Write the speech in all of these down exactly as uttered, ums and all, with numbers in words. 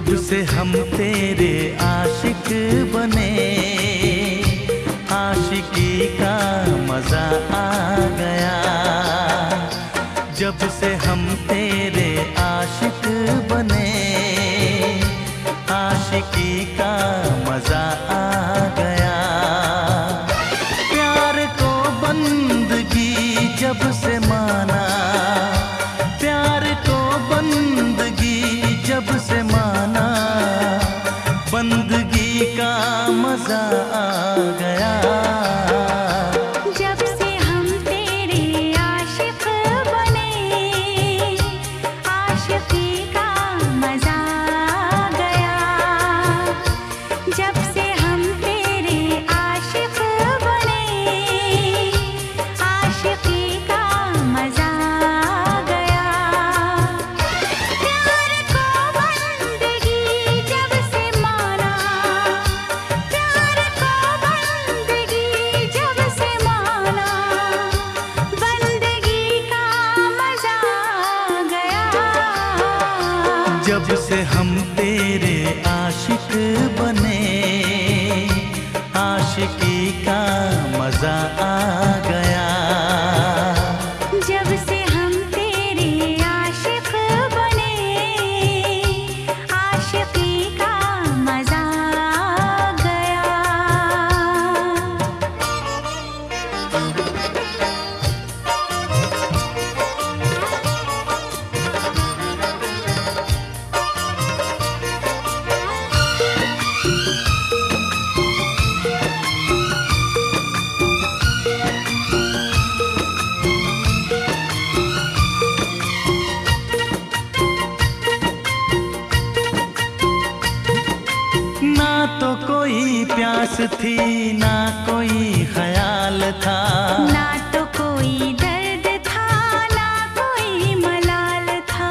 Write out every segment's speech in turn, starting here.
जब से हम तेरे आशिक बने, आशिकी का मजा आ गया। जब से हम तेरे आशिक बने, आशिकी का मजा आ गया। प्यार को बंदगी जब से माना, प्यार को बंदगी जब से माना, बंदगी का मजा आ गया। जब से हम तेरे आशिक बने, आशिकी का मजा आ गया। जब से हम तेरे आशिक बने, आशिकी का मजा आ गया। प्यार को बंदगी जब से माना, प्यार को बंदगी जब से माना, बंदगी का मजा आ गया। जब से हम तेरे आशिक बने, आशिकी का मजा आ गया। जब से हम तेरे आशिक बने, आशिकी का मजा आ गया। ना तो कोई प्यास थी, ना कोई ख्याल था, ना तो कोई दर्द था, ना कोई मलाल था।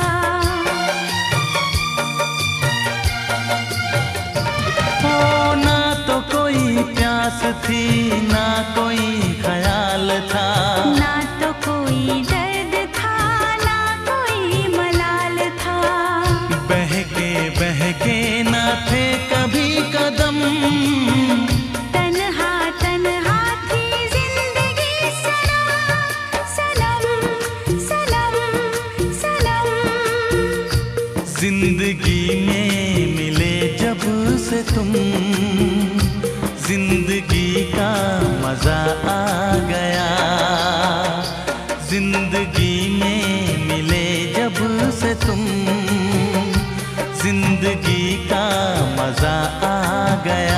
ओ ना तो कोई प्यास थी, ना कोई ख्याल था, ना तो कोई दर्द था, ना कोई मलाल था। बहके बहके ना थे कभी कदम, तन्हा तन्हा थी जिंदगी सनम, सनम सनम सनम। जिंदगी में मिले जब से तुम, जिंदगी का मजा आ गया। जिंदगी में मिले जब से तुम, जिंदगी का मजा आ गया।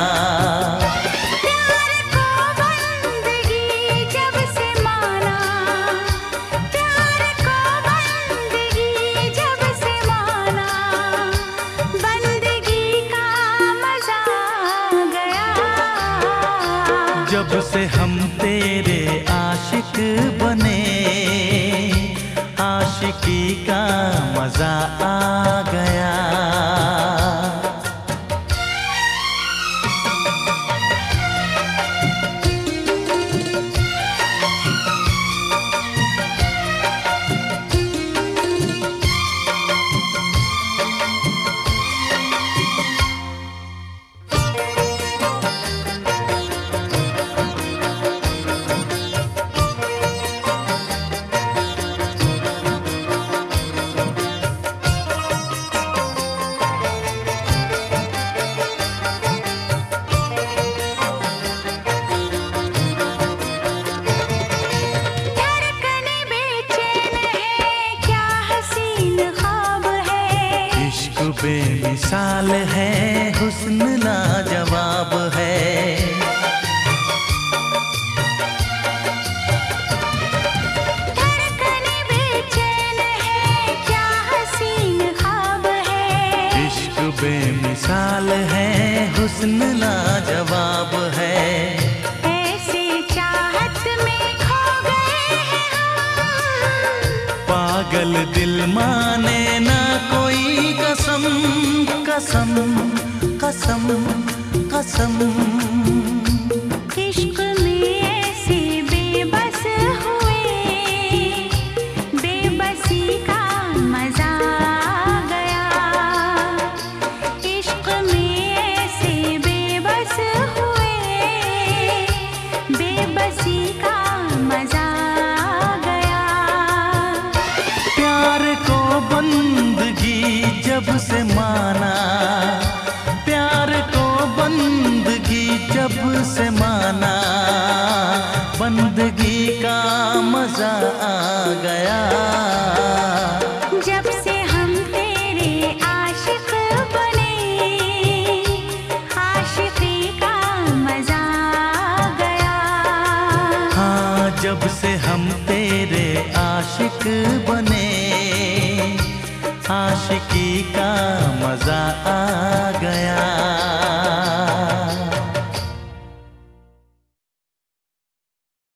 प्यार को बंदगी जब से माना, प्यार को बंदगी जब से माना, बंदगी का मजा आ गया। जब से हम तेरे आशिक बने, आशिकी का मजा आ गया। धड़कने बेचैन है, क्या हसीन ख्वाब है। इश्क बेमिसाल है, हुस्न लाजवाब है। धड़कने बेचैन है, क्या हसीन ख्वाब है। इश्क बेमिसाल है, हुस्न लाजवाब है। ऐसे चाहत में खो गए हैं हम, पागल दिल माने ना कोई कसम, कसम कसम कसम। इश्क में ऐसे बेबस हुए, बेबसी का मजा आ गया। जब से हम तेरे आशिक बने, आशिकी का मजा आ गया।